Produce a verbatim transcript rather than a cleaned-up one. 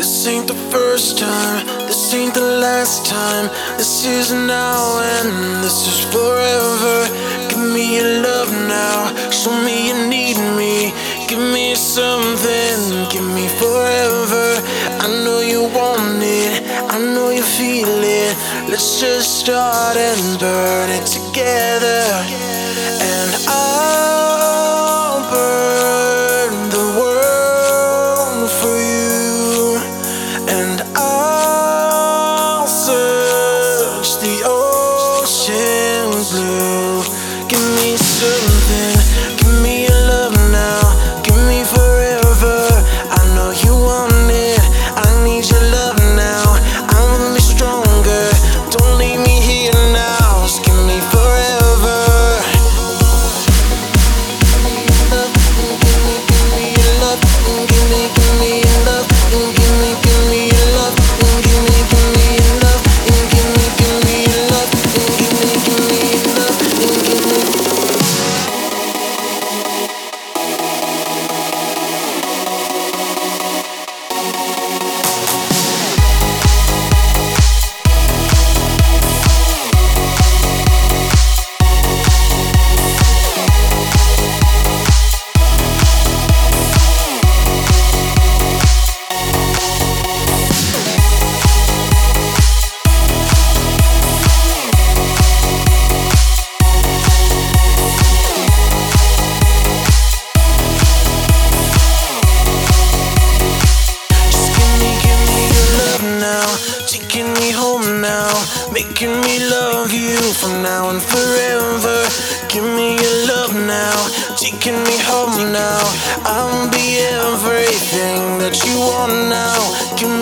This ain't the first time, this ain't the last time. This is now and this is forever. Give me your love now, show me you need me. Give me something, give me forever. I know you want it, I know you feel it. Let's just start and burn it together. And I'll burn the world for you, and I'll search the ocean blue. Give me something, give me your love now, give me forever. I know you want it, I need your love now. I wanna be stronger, don't leave me here now. Just give me forever. Love, give me, give me your love, give me, give me your love, give me, give me your love, give me, give me your love, give me, give me your love, give me, give me your love, give me. Taking me home now, making me love you for now and forever. Give me your love now, taking me home now. I'll be everything that you want now. Give